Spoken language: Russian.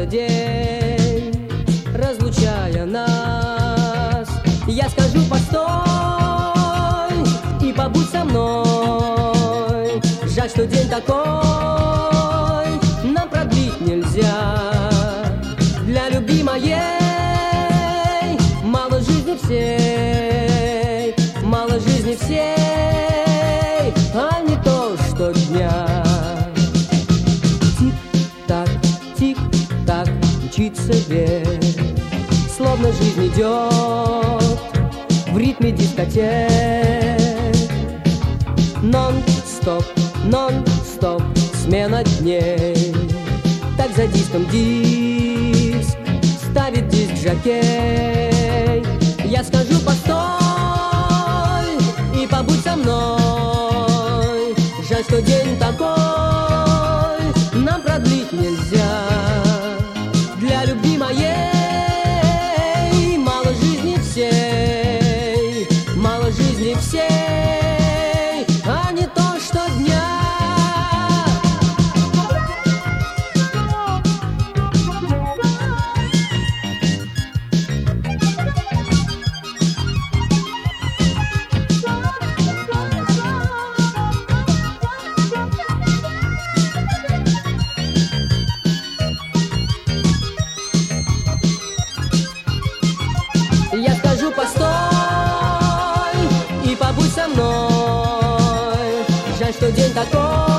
день, разлучая нас. Я скажу: постой и побудь со мной. Жаль, что день такой нам продлить нельзя. Для любимой мало жизни всей, мало жизни всей, а не то, что дня. Тик-так, мчится век, словно жизнь идет в ритме дискотек. Нон-стоп, нон-стоп, смена дней. Так за диском диск ставит диск-жокей. Я скажу: постой и побудь со мной. Жаль, что день такой нам продлить нельзя. Для любимой мало жизни всей, мало жизни всей, а не то, что дня. Я скажу: постой и побудь со мной. Жаль, что день такой